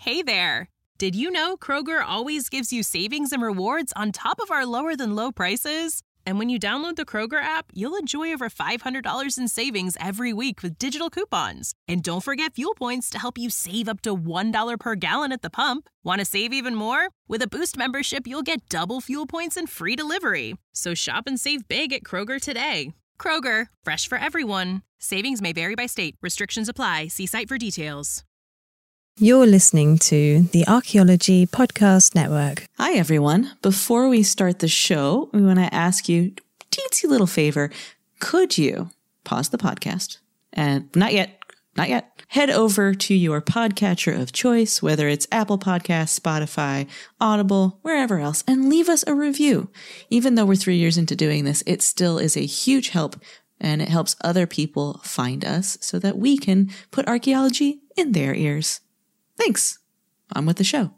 Hey there! Did you know Kroger always gives you savings and rewards on top of our lower-than-low prices? And when you download the Kroger app, you'll enjoy over $500 in savings every week with digital coupons. And don't forget fuel points to help you save up to $1 per gallon at the pump. Want to save even more? With a Boost membership, you'll get double fuel points and free delivery. So shop and save big at Kroger today. Kroger, fresh for everyone. Savings may vary by state. Restrictions apply. See site for details. You're listening to the Archaeology Podcast Network. Hi, everyone. Before we start the show, we want to ask you a teensy little favor. Could you pause the podcast and not yet, head over to your podcatcher of choice, whether it's Apple Podcasts, Spotify, Audible, wherever else, and leave us a review. Even though we're 3 years into doing this, it still is a huge help, and it helps other people find us so that we can put archaeology in their ears. Thanks. On with the show.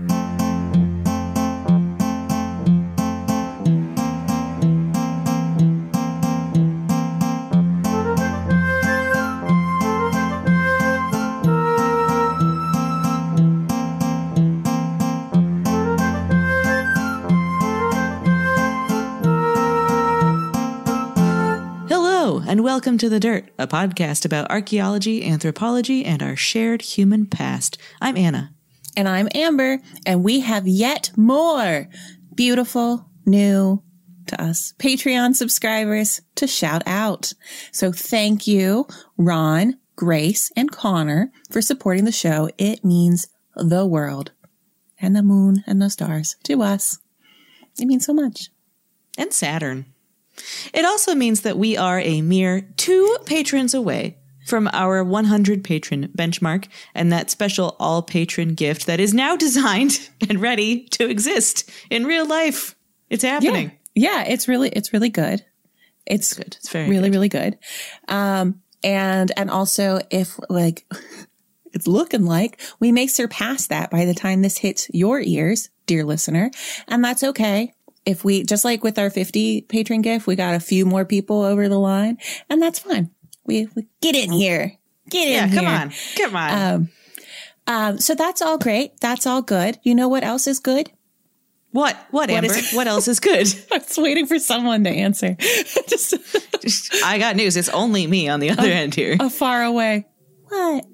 Hello, and welcome to The Dirt, a podcast about archaeology, anthropology, and our shared human past. I'm Anna. And I'm Amber, and we have yet more beautiful, new to us Patreon subscribers to shout out. So thank you, Ron, Grace, and Connor for supporting the show. It means the world and the moon and the stars to us. It means so much. And Saturn. It also means that we are a mere 2 patrons away from our 100 patron benchmark and that special all patron gift that is now designed and ready to exist in real life. It's happening. Yeah, it's really good. It's good. It's very really, good. really good. And also if like it's looking like we may surpass that by the time this hits your ears, dear listener, and that's okay. If we, just like with our 50 patron gift, we got a few more people over the line, and that's fine. We get in here. Get in here. Come on. So that's all great. That's all good. You know what else is good? What Amber? What else is good? I was waiting for someone to answer. I got news. It's only me on the other end here. Far away. What?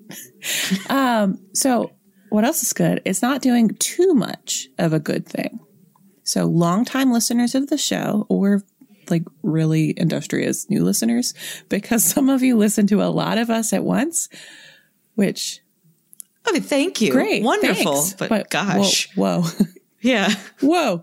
So what else is good? It's not doing too much of a good thing. So longtime listeners of the show, or like really industrious new listeners, because some of you listen to a lot of us at once, which... Okay, thank you. Great. Wonderful. Thanks. But gosh. Whoa. Yeah. Whoa.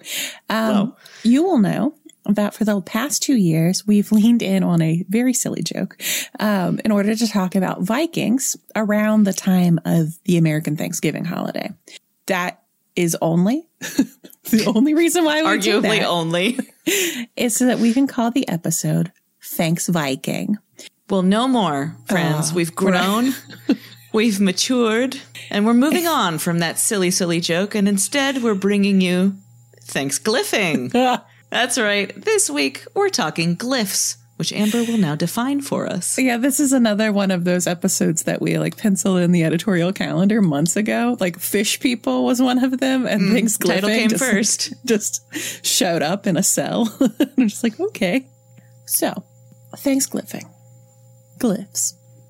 You will know that for the past 2 years, we've leaned in on a very silly joke in order to talk about Vikings around the time of the American Thanksgiving holiday. That is only... the only reason why we did that only is so that we can call the episode Thanks Viking. Well, no more, friends. We've grown, we've matured, and we're moving on from that silly, silly joke. And instead, we're bringing you Thanks Glyphing. That's right. This week, we're talking glyphs, which Amber will now define for us. Yeah, this is another one of those episodes that we like penciled in the editorial calendar months ago. Like Fish People was one of them, and Thanks Glyphing title came first. Just showed up in a cell. I'm just like, okay. So, Thanks Glyphing. Glyphs.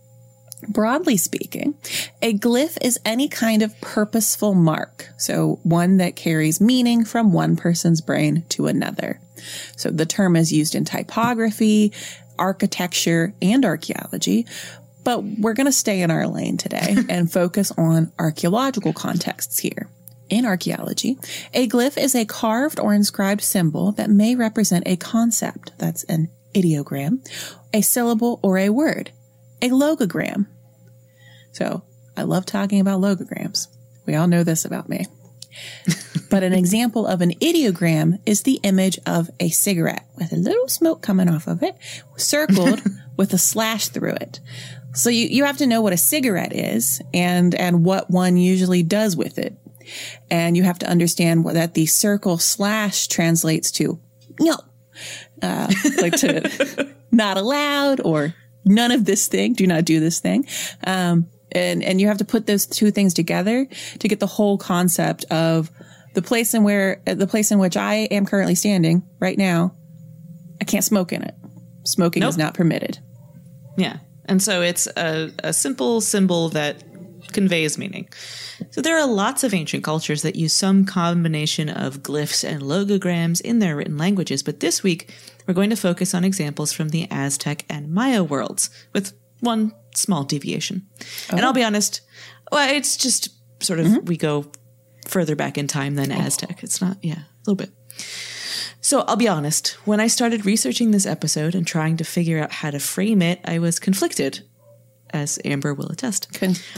Broadly speaking, a glyph is any kind of purposeful mark. So one that carries meaning from one person's brain to another. So the term is used in typography, architecture, and archaeology, but we're going to stay in our lane today and focus on archaeological contexts here. In archaeology, a glyph is a carved or inscribed symbol that may represent a concept, that's an ideogram, a syllable, or a word, a logogram. So I love talking about logograms. We all know this about me. But an example of an ideogram is the image of a cigarette with a little smoke coming off of it, circled with a slash through it. So you have to know what a cigarette is and what one usually does with it. And you have to understand that the circle slash translates to no, like to not allowed or none of this thing. Do not do this thing. And you have to put those two things together to get the whole concept of the place in which I am currently standing right now. I can't smoke in it. Smoking is not permitted. Yeah. And so it's a simple symbol that conveys meaning. So there are lots of ancient cultures that use some combination of glyphs and logograms in their written languages, but this week we're going to focus on examples from the Aztec and Maya worlds, with one small deviation. And I'll be honest, well, it's just sort of we go further back in time than Aztec. It's not, a little bit. So I'll be honest, when I started researching this episode and trying to figure out how to frame it, I was conflicted, as Amber will attest.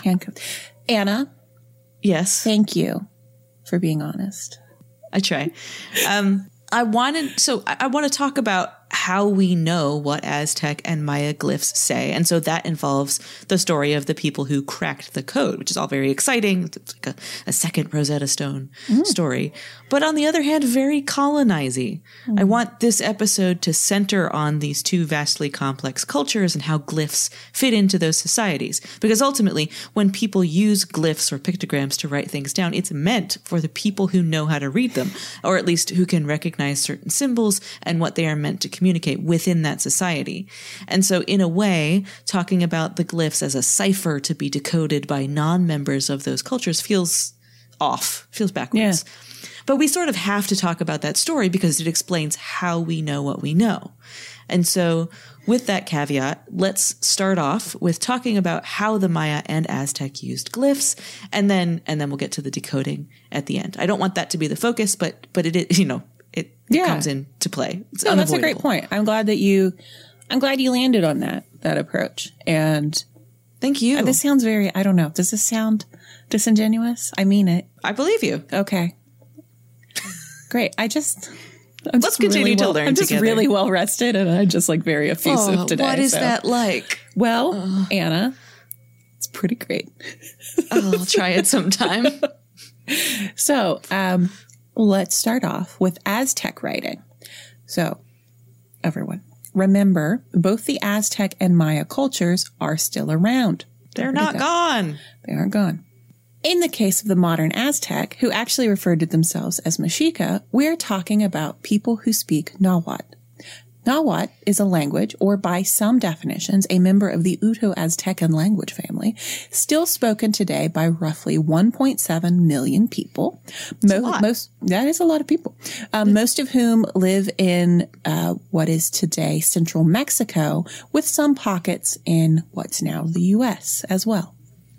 Anna? Yes? Thank you for being honest. I try. I want to talk about how we know what Aztec and Maya glyphs say. And so that involves the story of the people who cracked the code, which is all very exciting. It's like a second Rosetta Stone story. But on the other hand, very colonizing. I want this episode to center on these two vastly complex cultures and how glyphs fit into those societies. Because ultimately, when people use glyphs or pictograms to write things down, it's meant for the people who know how to read them, or at least who can recognize certain symbols and what they are meant to communicate within that society. And so in a way, talking about the glyphs as a cipher to be decoded by non-members of those cultures feels off, feels backwards. Yeah. But we sort of have to talk about that story because it explains how we know what we know. And so with that caveat, let's start off with talking about how the Maya and Aztec used glyphs, and then we'll get to the decoding at the end. I don't want that to be the focus, but it is, it comes into play. No, that's a great point. I'm glad you landed on that approach. And thank you. This sounds very, I don't know. Does this sound disingenuous? I mean it. I believe you. Okay. Great. Let's continue to learn I'm just together. Really well rested, and I'm just like very effusive today. What is that like? Well, Anna, it's pretty great. I'll try it sometime. So, let's start off with Aztec writing. So, everyone, remember, both the Aztec and Maya cultures are still around. They're not gone. They aren't gone. In the case of the modern Aztec, who actually referred to themselves as Mexica, we're talking about people who speak Nahuatl. Nahuatl is a language, or by some definitions, a member of the Uto-Aztecan language family, still spoken today by roughly 1.7 million people. That is a lot of people. Most of whom live in what is today central Mexico, with some pockets in what's now the U.S. as well.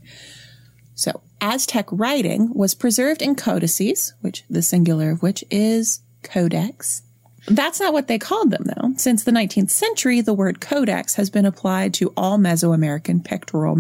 So, Aztec writing was preserved in codices, which the singular of which is codex. That's not what they called them, though. Since the 19th century, the word codex has been applied to all Mesoamerican pictorial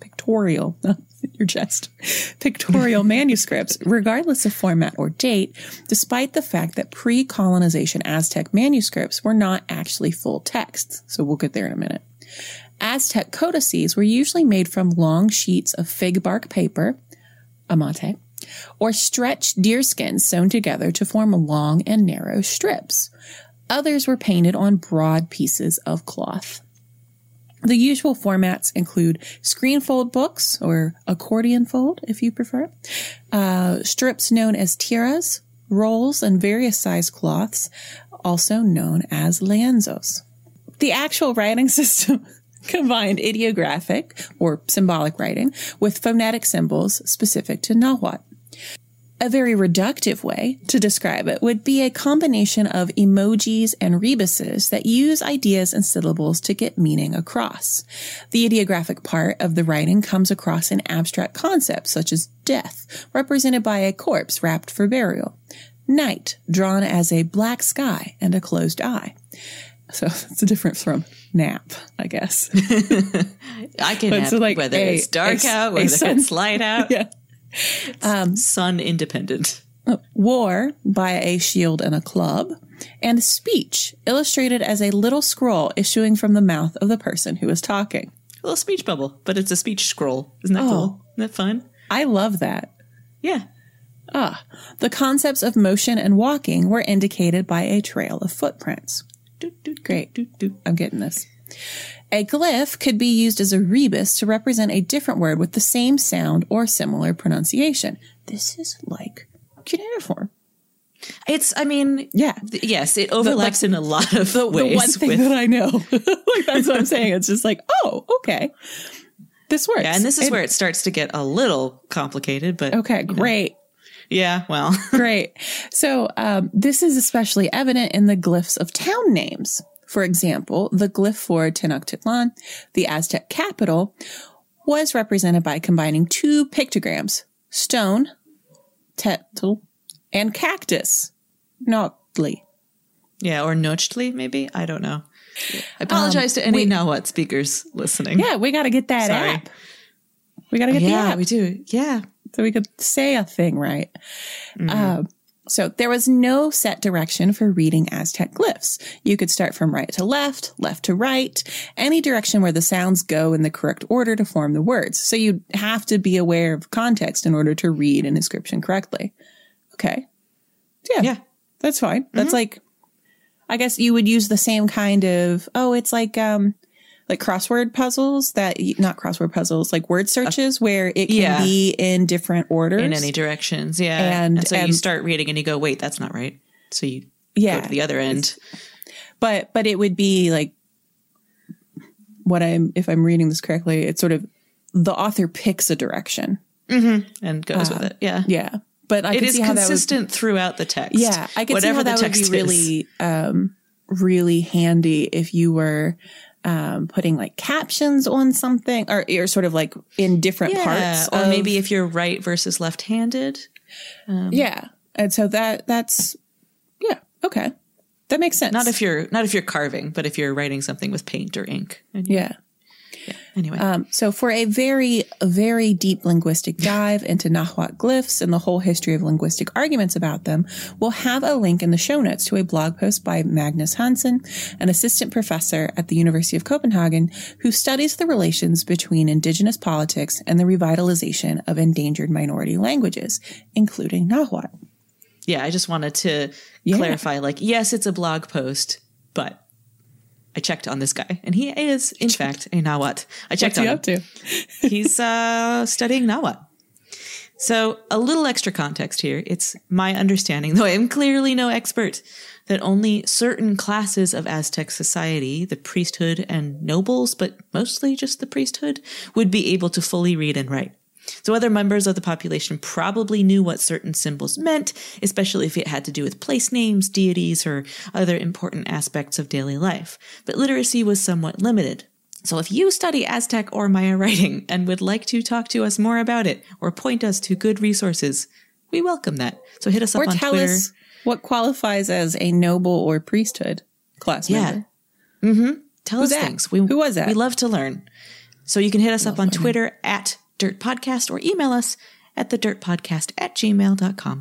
manuscripts, regardless of format or date, despite the fact that pre-colonization Aztec manuscripts were not actually full texts. So we'll get there in a minute. Aztec codices were usually made from long sheets of fig bark paper, amate, or stretched deerskin sewn together to form long and narrow strips. Others were painted on broad pieces of cloth. The usual formats include screenfold books, or accordion fold if you prefer, strips known as tiras, rolls, and various size cloths, also known as lienzos. The actual writing system combined ideographic, or symbolic writing, with phonetic symbols specific to Nahuatl. A very reductive way to describe it would be a combination of emojis and rebuses that use ideas and syllables to get meaning across. The ideographic part of the writing comes across in abstract concepts such as death, represented by a corpse wrapped for burial, night, drawn as a black sky and a closed eye. So it's a difference from nap, I guess. I can nap whether it's dark out, whether it's light out. Yeah. Sun independent. War by a shield and a club, and speech illustrated as a little scroll issuing from the mouth of the person who is talking. A little speech bubble, but it's a speech scroll. Isn't that cool? Isn't that fun? I love that. Yeah. The concepts of motion and walking were indicated by a trail of footprints. Great. I'm getting this. A glyph could be used as a rebus to represent a different word with the same sound or similar pronunciation. This is like cuneiform. It's, I mean, Yeah. Yes, it overlaps in a lot of ways. The one thing that I know. Like, that's what I'm saying. It's just like, oh, okay. This works. Yeah, and this is where it starts to get a little complicated, but Okay, great. Yeah, well. Great. So this is especially evident in the glyphs of town names. For example, the glyph for Tenochtitlan, the Aztec capital, was represented by combining two pictograms, stone, Tetl, and cactus, Noctli. Yeah, or Nochtli, maybe? I don't know. I apologize to any Nahuatl speakers listening. Yeah, we got to get that Sorry. app. We got to get the app. we do. Yeah. So we could say a thing right. So there was no set direction for reading Aztec glyphs. You could start from right to left to right, any direction where the sounds go in the correct order to form the words. So you have to be aware of context in order to read an inscription correctly. Okay. Yeah. That's fine. That's like, I guess you would use the same kind of, it's like crossword puzzles not crossword puzzles, like word searches where it can be in different orders. In any directions. Yeah. And so you start reading and you go, wait, that's not right. So you go to the other end. But it would be like if I'm reading this correctly, it's sort of the author picks a direction. And goes with it. Yeah. Yeah. But I it can is see how consistent throughout the text. Yeah. I can see how that would be really, really handy if you were putting like captions on something or sort of like in different parts. Or maybe if you're right versus left-handed. Yeah. And so that's, okay. That makes sense. Not if you're carving, but if you're writing something with paint or ink. Anyway. So for a very, very deep linguistic dive into Nahuatl glyphs and the whole history of linguistic arguments about them, we'll have a link in the show notes to a blog post by Magnus Hansen, an assistant professor at the University of Copenhagen, who studies the relations between indigenous politics and the revitalization of endangered minority languages, including Nahuatl. Yeah, I just wanted to clarify, yes, it's a blog post, but I checked on this guy, and he is, in fact, a Nahuatl. I checked on him. What's he up to? He's studying Nahuatl. So a little extra context here. It's my understanding, though I am clearly no expert, that only certain classes of Aztec society, the priesthood and nobles, but mostly just the priesthood, would be able to fully read and write. So other members of the population probably knew what certain symbols meant, especially if it had to do with place names, deities, or other important aspects of daily life. But literacy was somewhat limited. So if you study Aztec or Maya writing and would like to talk to us more about it or point us to good resources, we welcome that. So hit us up on Twitter. Or tell us what qualifies as a noble or priesthood class member. Tell us things. Who was that? We love to learn. So you can hit us up on Twitter at Dirt Podcast or email us at thedirtpodcast@gmail.com.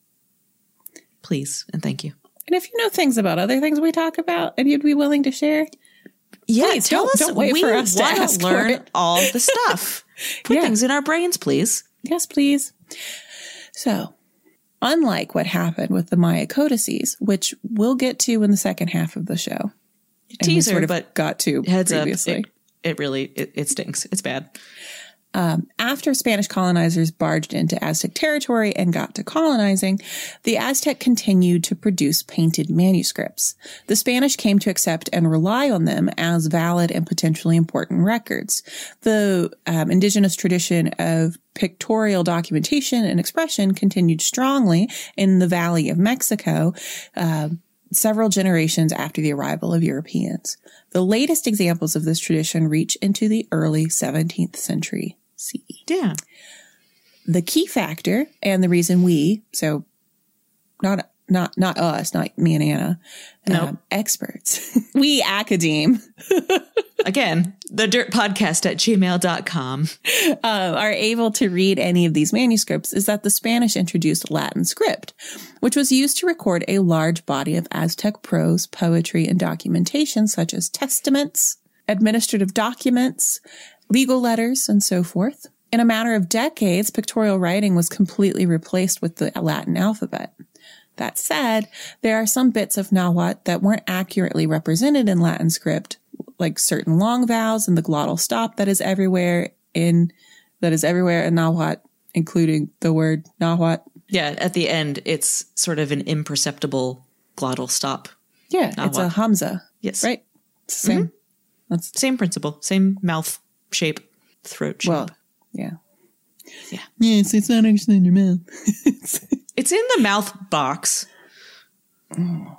Please and thank you. And if you know things about other things we talk about and you'd be willing to share, please, tell us. Don't wait for us to ask learn for it. all the stuff. Put things in our brains, please. Yes, please. So, unlike what happened with the Maya codices, which we'll get to in the second half of the show, teaser, sort of but got to heads previously. Up, it really stinks. It's bad. After Spanish colonizers barged into Aztec territory and got to colonizing, the Aztec continued to produce painted manuscripts. The Spanish came to accept and rely on them as valid and potentially important records. The indigenous tradition of pictorial documentation and expression continued strongly in the Valley of Mexico, several generations after the arrival of Europeans. The latest examples of this tradition reach into the early 17th century CE. Yeah. The key factor and the reason not us, not me and Anna, experts, we academe, again, thedirtpodcast@gmail.com, are able to read any of these manuscripts is that the Spanish introduced Latin script, which was used to record a large body of Aztec prose, poetry, and documentation such as testaments, administrative documents, legal letters, and so forth. In a matter of decades, pictorial writing was completely replaced with the Latin alphabet. That said, there are some bits of Nahuatl that weren't accurately represented in Latin script, like certain long vowels and the glottal stop that is everywhere in Nahuatl, including the word Nahuatl. Yeah, at the end, it's sort of an imperceptible glottal stop. Yeah, Nahuatl. It's a Hamza. Yes. Right? It's the same. That's same principle, same mouth shape, throat shape. well, yeah. Yeah. Yes, it's not actually in your mouth. It's in the mouth box. I'm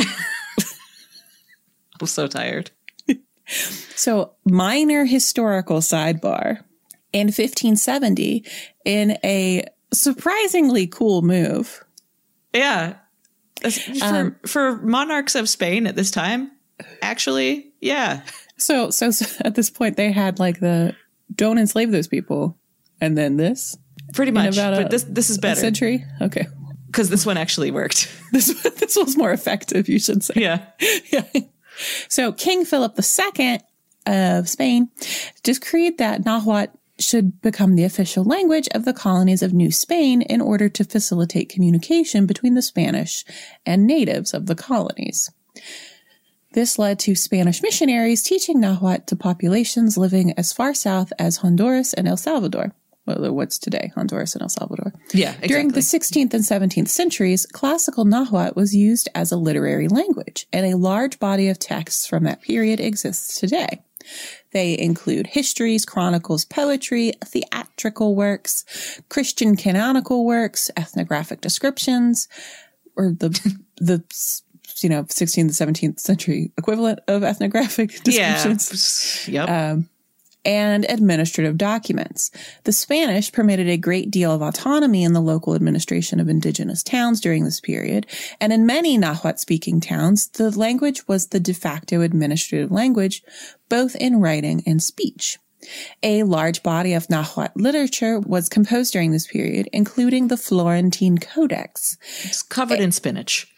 so tired. So, minor historical sidebar. In 1570, in a surprisingly cool move. Yeah. For monarchs of Spain at this time, actually, yeah. So at this point, they had like the don't enslave those people. And then this? Pretty much. About but this is better. A century? Okay. Because this one actually worked. This was more effective, you should say. Yeah. Yeah. So King Philip II of Spain decreed that Nahuatl should become the official language of the colonies of New Spain in order to facilitate communication between the Spanish and natives of the colonies. This led to Spanish missionaries teaching Nahuatl to populations living as far south as Honduras and El Salvador. Well, what's today, Honduras and El Salvador. Yeah, exactly. During the 16th and 17th centuries, classical Nahuatl was used as a literary language, and a large body of texts from that period exists today. They include histories, chronicles, poetry, theatrical works, Christian canonical works, ethnographic descriptions, or the 16th and 17th century equivalent of ethnographic descriptions. Yeah. Yep. And administrative documents. The Spanish permitted a great deal of autonomy in the local administration of indigenous towns during this period, and in many Nahuatl-speaking towns, the language was the de facto administrative language, both in writing and speech. A large body of Nahuatl literature was composed during this period, including the Florentine Codex. It's covered in spinach.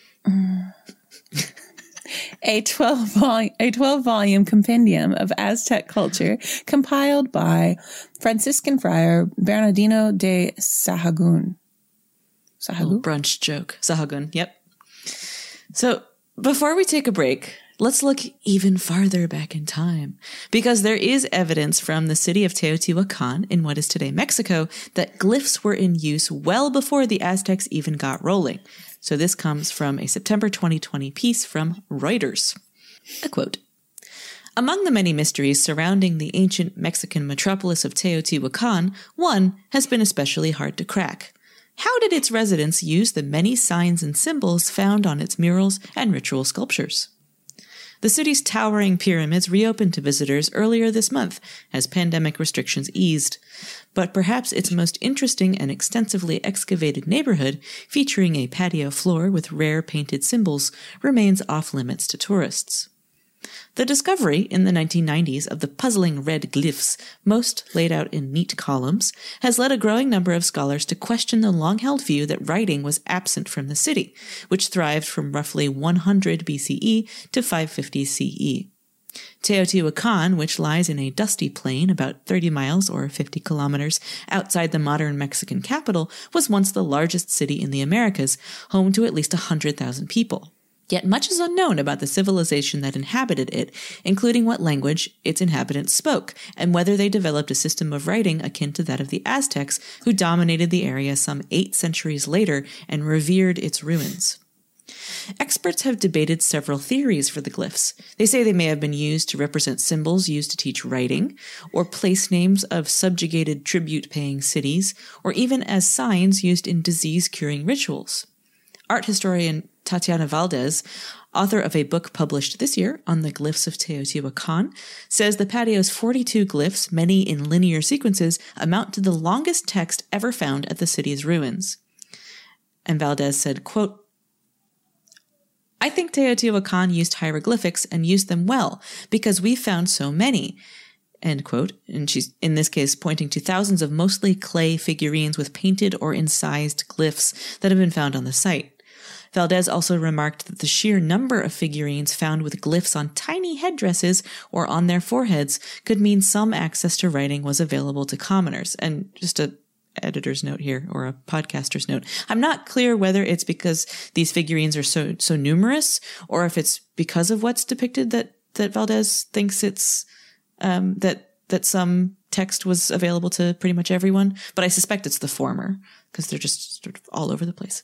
A 12-volume compendium of Aztec culture compiled by Franciscan friar Bernardino de Sahagún. Little brunch joke. Sahagún, yep. So before we take a break, let's look even farther back in time, because there is evidence from the city of Teotihuacan in what is today Mexico that glyphs were in use well before the Aztecs even got rolling. So this comes from a September 2020 piece from Reuters. A quote, "Among the many mysteries surrounding the ancient Mexican metropolis of Teotihuacan, one has been especially hard to crack. How did its residents use the many signs and symbols found on its murals and ritual sculptures? The city's towering pyramids reopened to visitors earlier this month as pandemic restrictions eased. But perhaps its most interesting and extensively excavated neighborhood, featuring a patio floor with rare painted symbols, remains off-limits to tourists. The discovery in the 1990s of the puzzling red glyphs, most laid out in neat columns, has led a growing number of scholars to question the long-held view that writing was absent from the city, which thrived from roughly 100 BCE to 550 CE. Teotihuacan, which lies in a dusty plain about 30 miles or 50 kilometers outside the modern Mexican capital, was once the largest city in the Americas, home to at least 100,000 people. Yet much is unknown about the civilization that inhabited it, including what language its inhabitants spoke, and whether they developed a system of writing akin to that of the Aztecs, who dominated the area some 8 centuries later and revered its ruins. Experts have debated several theories for the glyphs. They say they may have been used to represent symbols used to teach writing, or place names of subjugated tribute-paying cities, or even as signs used in disease-curing rituals. Art historian Tatiana Valdez, author of a book published this year on the glyphs of Teotihuacan, says the patio's 42 glyphs, many in linear sequences, amount to the longest text ever found at the city's ruins. And Valdez said, quote, "I think Teotihuacan used hieroglyphics and used them well because we found so many," end quote. And she's, in this case, pointing to thousands of mostly clay figurines with painted or incised glyphs that have been found on the site. Valdez also remarked that the sheer number of figurines found with glyphs on tiny headdresses or on their foreheads could mean some access to writing was available to commoners. And just a editor's note here, or a podcaster's note, I'm not clear whether it's because these figurines are so numerous, or if it's because of what's depicted that Valdez thinks it's that some text was available to pretty much everyone, but I suspect it's the former because they're just sort of all over the place.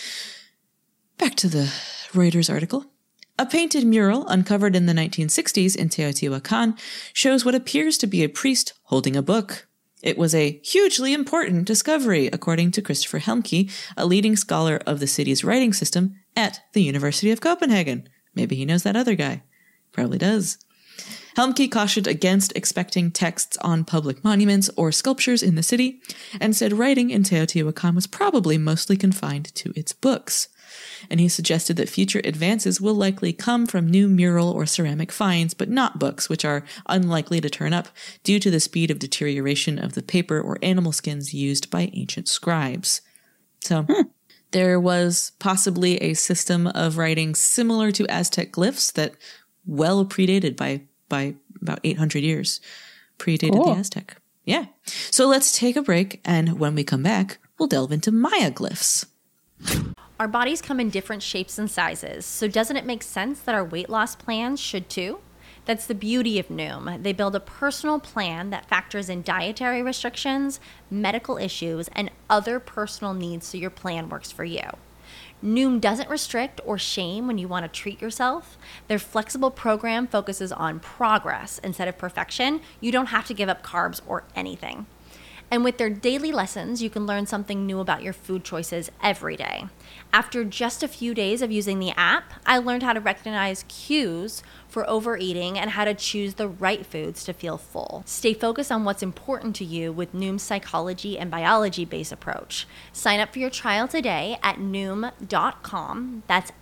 Back to the Reuters article. A painted mural uncovered in the 1960s in Teotihuacan shows what appears to be a priest holding a book. It was a hugely important discovery, according to Christopher Helmke, a leading scholar of the city's writing system at the University of Copenhagen. Maybe he knows that other guy. Probably does. Helmke cautioned against expecting texts on public monuments or sculptures in the city, and said writing in Teotihuacan was probably mostly confined to its books. And he suggested that future advances will likely come from new mural or ceramic finds, but not books, which are unlikely to turn up due to the speed of deterioration of the paper or animal skins used by ancient scribes. So there was possibly a system of writing similar to Aztec glyphs that well predated by about 800 years, predated the Aztec. Yeah. So let's take a break, and when we come back, we'll delve into Maya glyphs. Our bodies come in different shapes and sizes, so doesn't it make sense that our weight loss plans should too? That's the beauty of Noom. They build a personal plan that factors in dietary restrictions, medical issues, and other personal needs so your plan works for you. Noom doesn't restrict or shame when you want to treat yourself. Their flexible program focuses on progress instead of perfection. You don't have to give up carbs or anything. And with their daily lessons, you can learn something new about your food choices every day. After just a few days of using the app, I learned how to recognize cues for overeating and how to choose the right foods to feel full. Stay focused on what's important to you with Noom's psychology and biology-based approach. Sign up for your trial today at Noom.com. That's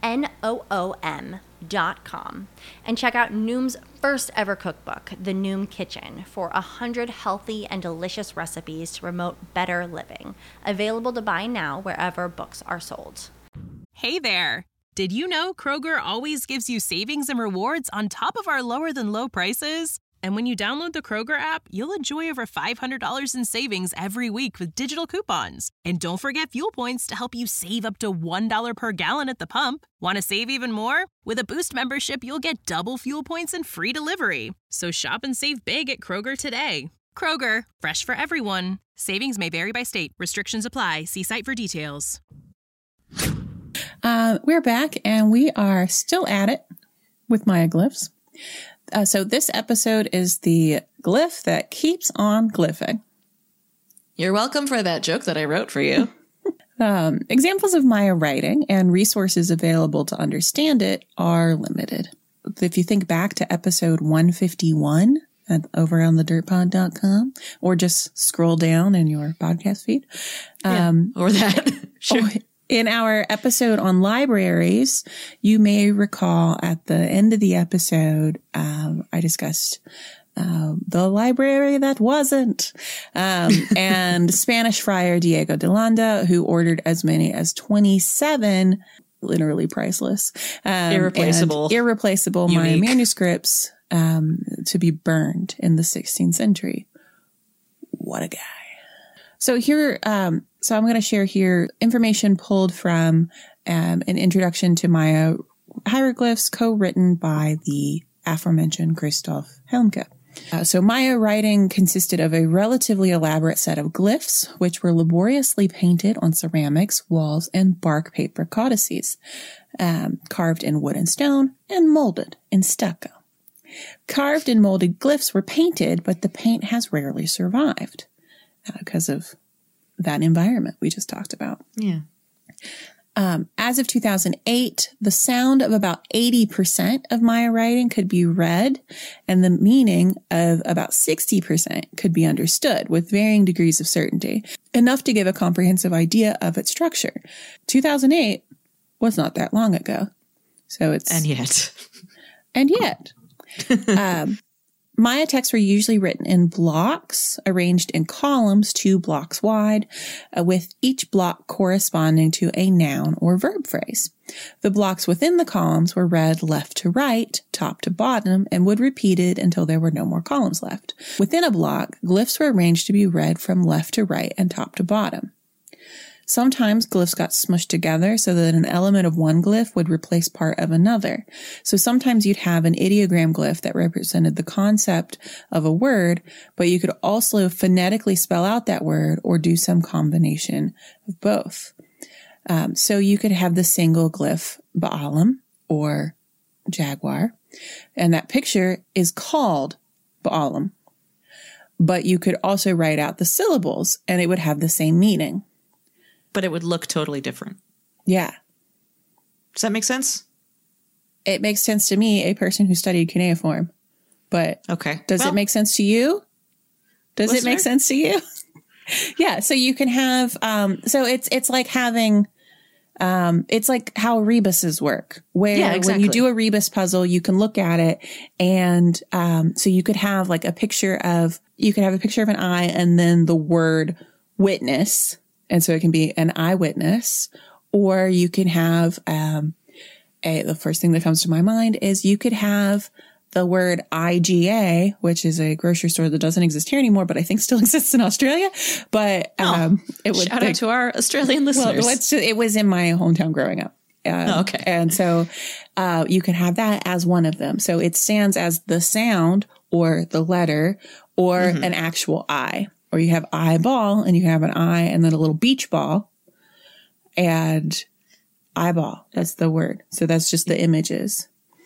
Noom.com. And check out Noom's first ever cookbook, The Noom Kitchen, for 100 healthy and delicious recipes to promote better living. Available to buy now wherever books are sold. Hey there! Did you know Kroger always gives you savings and rewards on top of our lower than low prices? And when you download the Kroger app, you'll enjoy over $500 in savings every week with digital coupons. And don't forget fuel points to help you save up to $1 per gallon at the pump. Want to save even more? With a Boost membership, you'll get double fuel points and free delivery. So shop and save big at Kroger today. Kroger, fresh for everyone. Savings may vary by state. Restrictions apply. See site for details. We're back, and we are still at it with Maya glyphs. So this episode is the glyph that keeps on glyphing. You're welcome for that joke that I wrote for you. Examples of Maya writing and resources available to understand it are limited. If you think back to episode 151 over on thedirtpod.com, or just scroll down in your podcast feed. Or that. Sure. In our episode on libraries, you may recall at the end of the episode, I discussed the library that wasn't, and Spanish friar Diego de Landa, who ordered as many as 27, literally priceless, irreplaceable Maya manuscripts to be burned in the 16th century. What a guy. So here, so I'm going to share here information pulled from an introduction to Maya hieroglyphs co-written by the aforementioned Christoph Helmke. So Maya writing consisted of a relatively elaborate set of glyphs, which were laboriously painted on ceramics, walls, and bark paper codices, carved in wood and stone, and molded in stucco. Carved and molded glyphs were painted, but the paint has rarely survived because of that environment we just talked about. Yeah. As of 2008, the sound of about 80% of Maya writing could be read, and the meaning of about 60% could be understood with varying degrees of certainty, enough to give a comprehensive idea of its structure. 2008 was not that long ago. So it's... And yet. Maya texts were usually written in blocks, arranged in columns 2 blocks wide, with each block corresponding to a noun or verb phrase. The blocks within the columns were read left to right, top to bottom, and would repeat it until there were no more columns left. Within a block, glyphs were arranged to be read from left to right and top to bottom. Sometimes glyphs got smushed together so that an element of one glyph would replace part of another. So sometimes you'd have an ideogram glyph that represented the concept of a word, but you could also phonetically spell out that word or do some combination of both. So you could have the single glyph Ba'alam or jaguar, and that picture is called Ba'alam. But you could also write out the syllables and it would have the same meaning. But it would look totally different. Yeah. Does that make sense? It makes sense to me, a person who studied cuneiform. But okay. Does it make sense to you? Does it make sense to you? Yeah. So you can have, so it's like having, it's like how rebuses work, where when you do a rebus puzzle, you can look at it. And, so you could have like a picture of an eye and then the word witness. And so it can be an eyewitness, or you can have, the first thing that comes to my mind is you could have the word IGA, which is a grocery store that doesn't exist here anymore, but I think still exists in Australia. But it would shout out to our Australian listeners. Well, it was in my hometown growing up. Okay. And so you can have that as one of them. So it stands as the sound or the letter or an actual eye. Or you have eyeball and you have an eye and then a little beach ball and eyeball. That's the word. So that's just the images.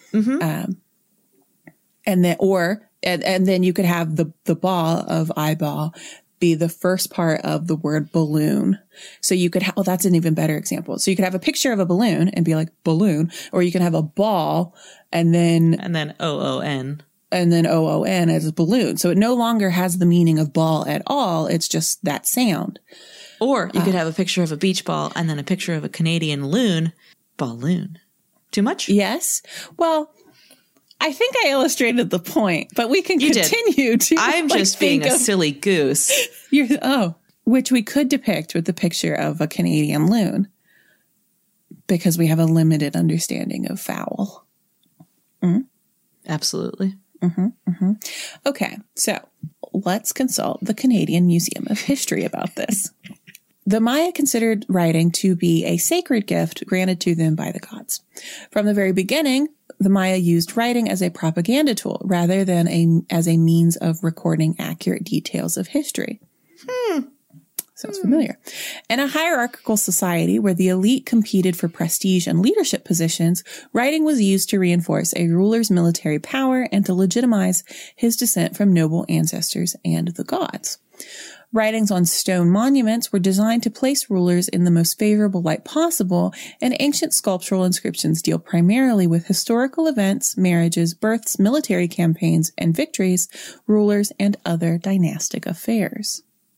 And then you could have the ball of eyeball be the first part of the word balloon. So you could have, well, that's an even better example. So you could have a picture of a balloon and be like balloon, or you can have a ball and then OON. And then OON as a balloon. So it no longer has the meaning of ball at all. It's just that sound. Or you could have a picture of a beach ball and then a picture of a Canadian loon. Balloon. Too much? Yes. Well, I think I illustrated the point, but we can continue to. I'm just being a silly goose. Which we could depict with the picture of a Canadian loon because we have a limited understanding of fowl. Absolutely. Okay, so let's consult the Canadian Museum of History about this. The Maya considered writing to be a sacred gift granted to them by the gods. From the very beginning, the Maya used writing as a propaganda tool rather than as a means of recording accurate details of history. Sounds familiar. In a hierarchical society where the elite competed for prestige and leadership positions, writing was used to reinforce a ruler's military power and to legitimize his descent from noble ancestors and the gods. Writings on stone monuments were designed to place rulers in the most favorable light possible, and ancient sculptural inscriptions deal primarily with historical events, marriages, births, military campaigns, and victories, rulers, and other dynastic affairs.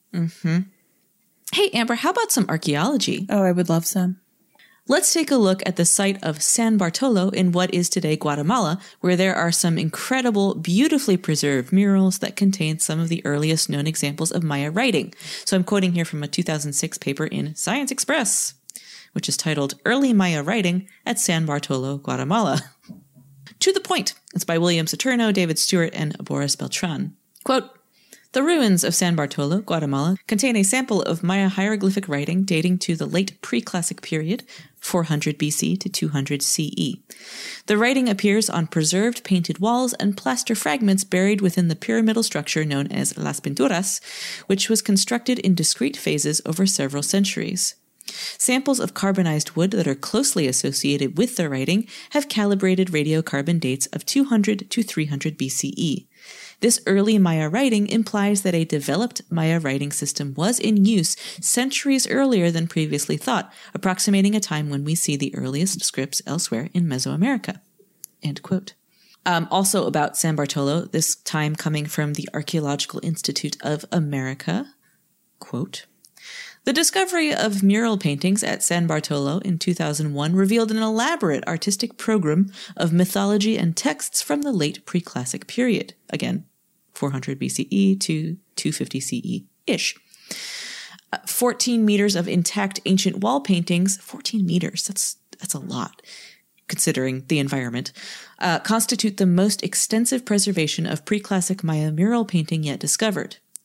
Hey, Amber, how about some archaeology? Oh, I would love some. Let's take a look at the site of San Bartolo in what is today Guatemala, where there are some incredible, beautifully preserved murals that contain some of the earliest known examples of Maya writing. So I'm quoting here from a 2006 paper in Science Express, which is titled Early Maya Writing at San Bartolo, Guatemala. To the point. It's by William Saturno, David Stewart, and Boris Beltran. Quote, the ruins of San Bartolo, Guatemala, contain a sample of Maya hieroglyphic writing dating to the late pre-classic period, 400 BC to 200 CE. The writing appears on preserved painted walls and plaster fragments buried within the pyramidal structure known as Las Pinturas, which was constructed in discrete phases over several centuries. Samples of carbonized wood that are closely associated with the writing have calibrated radiocarbon dates of 200 to 300 BCE. This early Maya writing implies that a developed Maya writing system was in use centuries earlier than previously thought, approximating a time when we see the earliest scripts elsewhere in Mesoamerica. End quote. Also about San Bartolo, this time coming from the Archaeological Institute of America, quote, the discovery of mural paintings at San Bartolo in 2001 revealed an elaborate artistic program of mythology and texts from the late pre-classic period. Again, 400 BCE to 250 CE-ish. 14 meters of intact ancient wall paintings, 14 meters, that's a lot, considering the environment, constitute the most extensive preservation of pre-classic Maya mural painting yet discovered.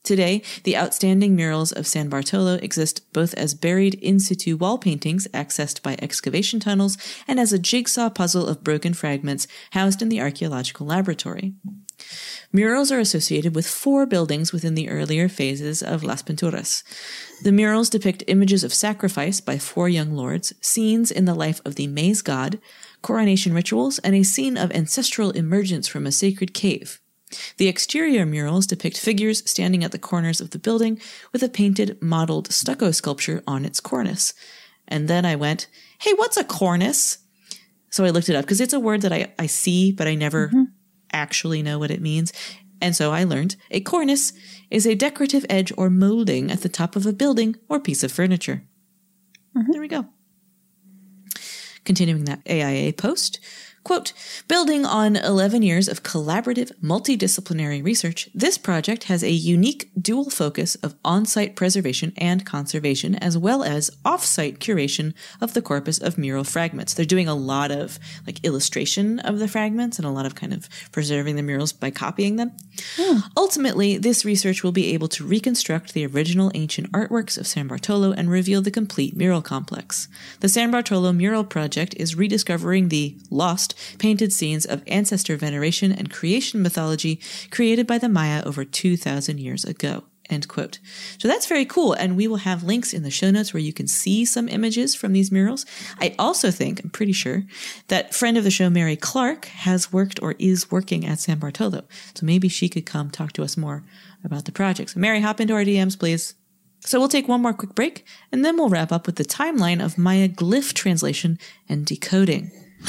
Today, the outstanding murals of San Bartolo exist both as buried in situ wall paintings accessed by excavation tunnels and as a jigsaw puzzle of broken fragments housed in the archaeological laboratory. Murals are associated with 4 buildings within the earlier phases of Las Pinturas. The murals depict images of sacrifice by 4 young lords, scenes in the life of the maize god, coronation rituals, and a scene of ancestral emergence from a sacred cave. The exterior murals depict figures standing at the corners of the building with a painted, modeled stucco sculpture on its cornice. And then I went, hey, what's a cornice? So I looked it up because it's a word that I see, but I never actually know what it means. And so I learned a cornice is a decorative edge or molding at the top of a building or piece of furniture. There we go. Continuing that AIA post, quote, building on 11 years of collaborative, multidisciplinary research, this project has a unique dual focus of on-site preservation and conservation, as well as off-site curation of the corpus of mural fragments. They're doing a lot of illustration of the fragments and a lot of kind of preserving the murals by copying them. Ultimately, this research will be able to reconstruct the original ancient artworks of San Bartolo and reveal the complete mural complex. The San Bartolo Mural Project is rediscovering the lost painted scenes of ancestor veneration and creation mythology created by the Maya over 2,000 years ago. End quote. So that's very cool. And we will have links in the show notes where you can see some images from these murals. I also think, I'm pretty sure, that friend of the show, Mary Clark, has worked or is working at San Bartolo. So maybe she could come talk to us more about the project. So Mary, hop into our DMs, please. So we'll take one more quick break, and then we'll wrap up with the timeline of Maya glyph translation and decoding.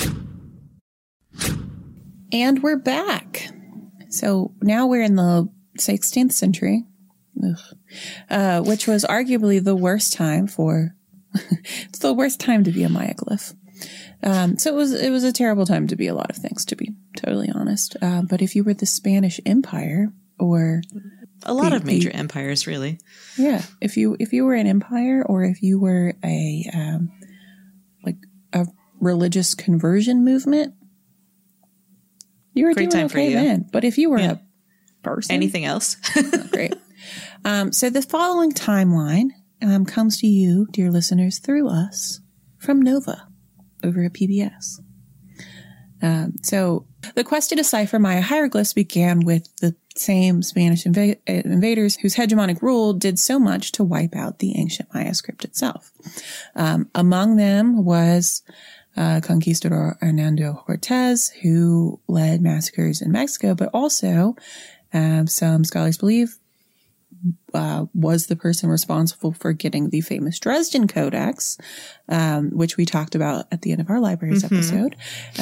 And we're back. So now we're in the 16th century, which was arguably the worst time it's the worst time to be a Maya glyph. So it was a terrible time to be a lot of things, to be totally honest. But if you were the Spanish Empire or a lot of major empires, really. Yeah. If you were an empire, or if you were a religious conversion movement, you were great doing time for okay you. then. But if you were a person, anything else? not great. So the following timeline comes to you, dear listeners, through us from Nova over at PBS. So the quest to decipher Maya hieroglyphs began with the same Spanish invaders whose hegemonic rule did so much to wipe out the ancient Maya script itself. Among them was conquistador Hernando Cortez, who led massacres in Mexico, but also some scholars believe was the person responsible for getting the famous Dresden Codex, which we talked about at the end of our libraries episode.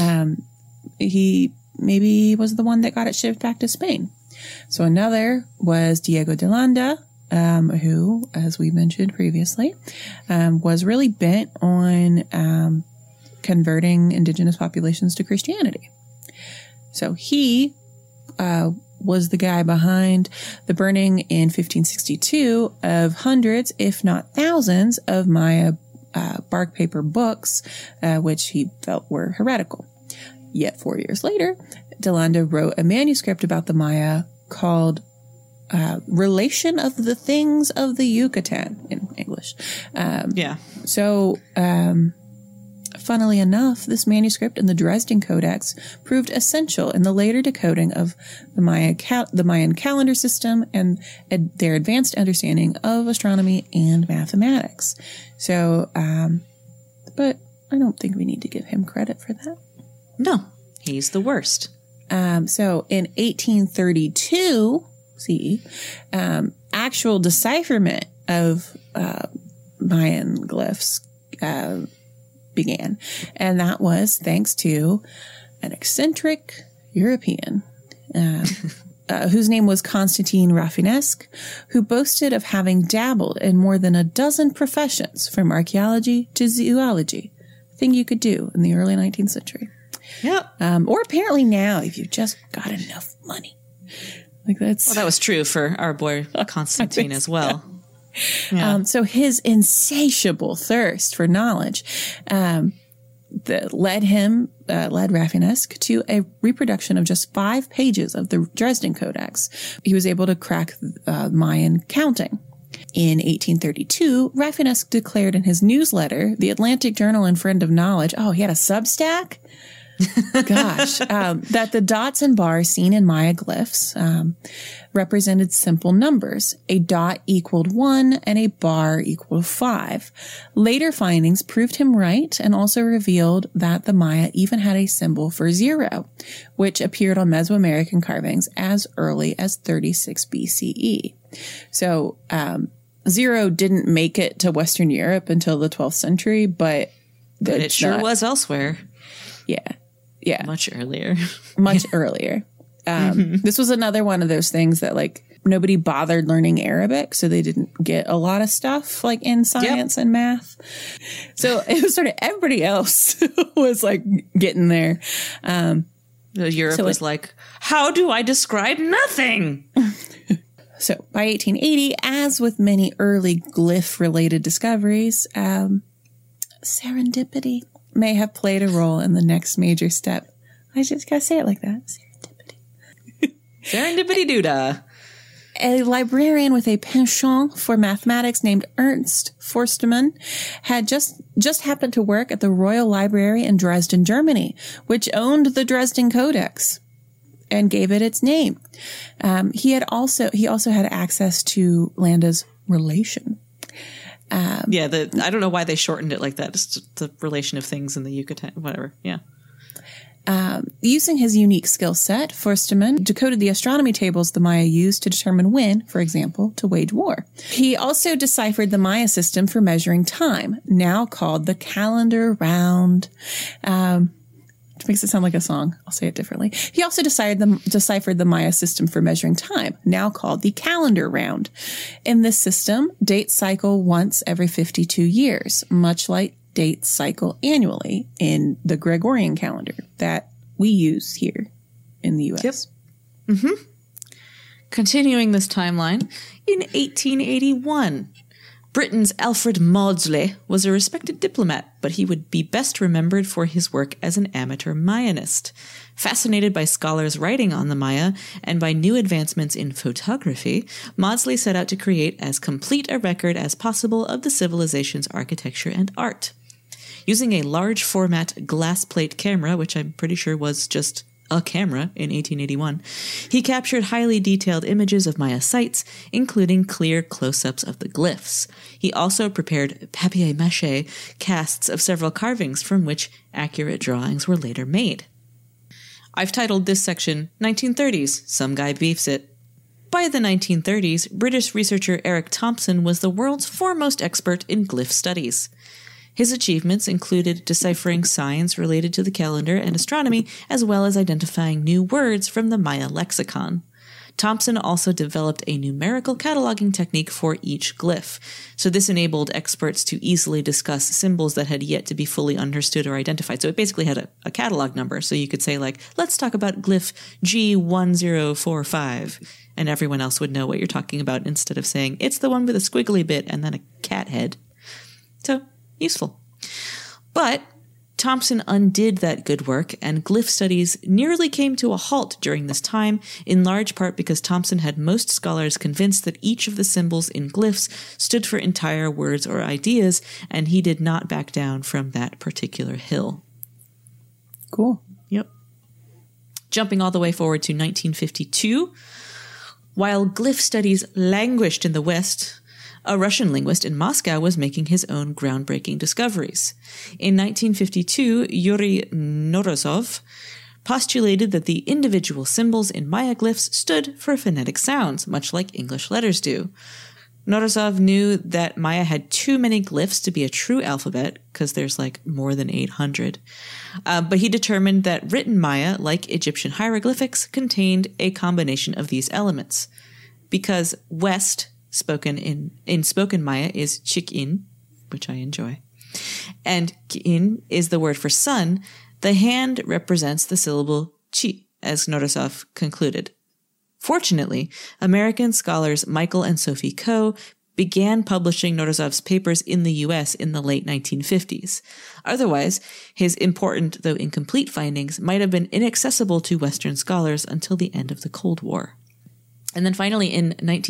He maybe was the one that got it shipped back to Spain. So another was Diego de Landa, who, as we mentioned previously, was really bent on converting indigenous populations to Christianity. So he was the guy behind the burning in 1562 of hundreds, if not thousands, of Maya bark paper books, which he felt were heretical. Yet 4 years later, De Landa wrote a manuscript about the Maya called Relation of the Things of the Yucatan in English. So, funnily enough, this manuscript and the Dresden Codex proved essential in the later decoding of the Mayan calendar system and their advanced understanding of astronomy and mathematics. So, but I don't think we need to give him credit for that. No, he's the worst. So in 1832 CE, actual decipherment of Mayan glyphs began. And that was thanks to an eccentric European whose name was Constantine Rafinesque, who boasted of having dabbled in more than a dozen professions, from archaeology to zoology, a thing you could do in the early 19th century. Yeah. Or apparently now, if you've just got enough money. Well, that was true for our boy Constantine as well. Yeah. So his insatiable thirst for knowledge that led him led Rafinesque to a reproduction of just 5 pages of the Dresden Codex. He was able to crack Mayan counting. In 1832, Rafinesque declared in his newsletter, the Atlantic Journal and Friend of Knowledge, oh, he had a Substack? Gosh, that the dots and bars seen in Maya glyphs represented simple numbers. A dot equaled 1 and a bar equaled 5. Later findings proved him right and also revealed that the Maya even had a symbol for 0, which appeared on Mesoamerican carvings as early as 36 BCE. So 0 didn't make it to Western Europe until the 12th century, but it sure was elsewhere. Yeah. Much earlier. Much earlier. This was another one of those things that like nobody bothered learning Arabic, so they didn't get a lot of stuff like in science and math. So it was sort of everybody else was like getting there. Europe was like, how do I describe nothing? So by 1880, as with many early glyph-related discoveries, serendipity may have played a role in the next major step. I just gotta say it like that. Serendipity. Serendipity doodah. A librarian with a penchant for mathematics named Ernst Forstemann had just happened to work at the Royal Library in Dresden, Germany, which owned the Dresden Codex and gave it its name. He also had access to Landa's relation. I don't know why they shortened it like that. It's just the relation of things in the Yucatan, whatever. Yeah. Using his unique skill set, Forstemann decoded the astronomy tables the Maya used to determine when, for example, to wage war. He also deciphered the Maya system for measuring time, now called the calendar round. Which makes it sound like a song. I'll say it differently. He also deciphered the Maya system for measuring time, now called the calendar round. In this system, dates cycle once every 52 years, much like dates cycle annually in the Gregorian calendar that we use here in the U.S. Yep. Mm-hmm. Continuing this timeline, in 1881, Britain's Alfred Maudsley was a respected diplomat, but he would be best remembered for his work as an amateur Mayanist. Fascinated by scholars writing on the Maya and by new advancements in photography, Maudsley set out to create as complete a record as possible of the civilization's architecture and art. Using a large format glass plate camera, which I'm pretty sure was just a camera in 1881, he captured highly detailed images of Maya sites, including clear close-ups of the glyphs. He also prepared papier-mâché casts of several carvings from which accurate drawings were later made. I've titled this section 1930s, Some Guy Beefs It. By the 1930s, British researcher Eric Thompson was the world's foremost expert in glyph studies. His achievements included deciphering signs related to the calendar and astronomy, as well as identifying new words from the Maya lexicon. Thompson also developed a numerical cataloging technique for each glyph, so this enabled experts to easily discuss symbols that had yet to be fully understood or identified. So it basically had a catalog number, so you could say, like, let's talk about glyph G1045, and everyone else would know what you're talking about instead of saying, it's the one with a squiggly bit and then a cat head. So useful. But Thompson undid that good work, and glyph studies nearly came to a halt during this time, in large part because Thompson had most scholars convinced that each of the symbols in glyphs stood for entire words or ideas, and he did not back down from that particular hill. Cool. Yep. Jumping all the way forward to 1952, while glyph studies languished in the West, a Russian linguist in Moscow was making his own groundbreaking discoveries. In 1952, Yuri Norozov postulated that the individual symbols in Maya glyphs stood for phonetic sounds, much like English letters do. Norozov knew that Maya had too many glyphs to be a true alphabet, because there's like more than 800. But he determined that written Maya, like Egyptian hieroglyphics, contained a combination of these elements. Because West, spoken in spoken Maya, is chik-in, which I enjoy, and ki-in is the word for sun, the hand represents the syllable chi, as Norozov concluded. Fortunately, American scholars Michael and Sophie Coe began publishing Morozov's papers in the US in the late 1950s. Otherwise, his important, though incomplete findings might have been inaccessible to Western scholars until the end of the Cold War. And then finally, in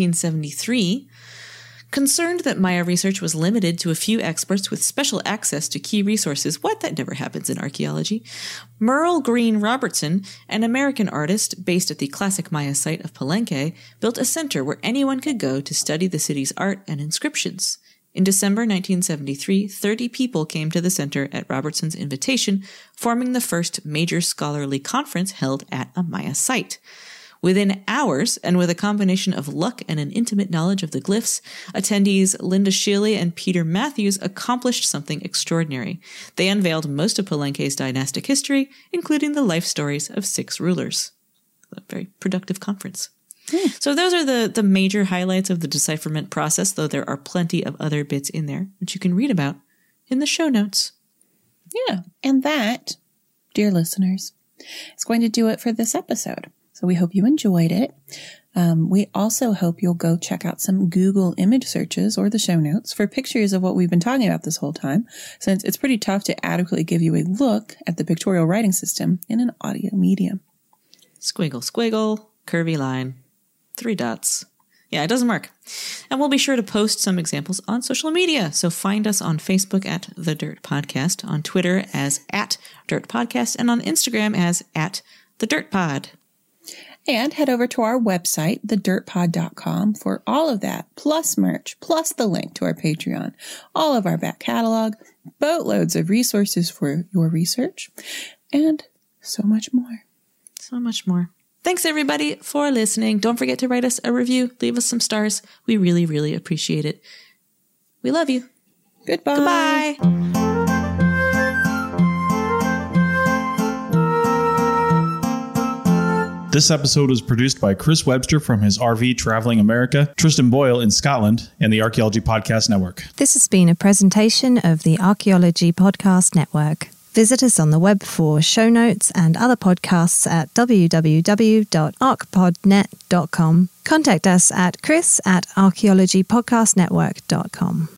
1973, concerned that Maya research was limited to a few experts with special access to key resources, that never happens in archaeology, Merle Green Robertson, an American artist based at the classic Maya site of Palenque, built a center where anyone could go to study the city's art and inscriptions. In December 1973, 30 people came to the center at Robertson's invitation, forming the first major scholarly conference held at a Maya site. Within hours, and with a combination of luck and an intimate knowledge of the glyphs, attendees Linda Shealy and Peter Matthews accomplished something extraordinary. They unveiled most of Palenque's dynastic history, including the life stories of 6 rulers. A very productive conference. So those are the major highlights of the decipherment process, though there are plenty of other bits in there that you can read about in the show notes. Yeah, and that, dear listeners, is going to do it for this episode. So we hope you enjoyed it. We also hope you'll go check out some Google image searches or the show notes for pictures of what we've been talking about this whole time, since it's pretty tough to adequately give you a look at the pictorial writing system in an audio medium. Squiggle, squiggle, curvy line, 3 dots. Yeah, it doesn't work. And we'll be sure to post some examples on social media. So find us on Facebook at The Dirt Podcast, on Twitter as @DirtPodcast, and on Instagram as @TheDirtPod. And head over to our website, thedirtpod.com, for all of that, plus merch, plus the link to our Patreon, all of our back catalog, boatloads of resources for your research, and so much more. So much more. Thanks, everybody, for listening. Don't forget to write us a review. Leave us some stars. We really, really appreciate it. We love you. Goodbye. Goodbye. This episode was produced by Chris Webster from his RV Traveling America, Tristan Boyle in Scotland, and the Archaeology Podcast Network. This has been a presentation of the Archaeology Podcast Network. Visit us on the web for show notes and other podcasts at www.archpodnet.com. Contact us at chris@archaeologypodcastnetwork.com.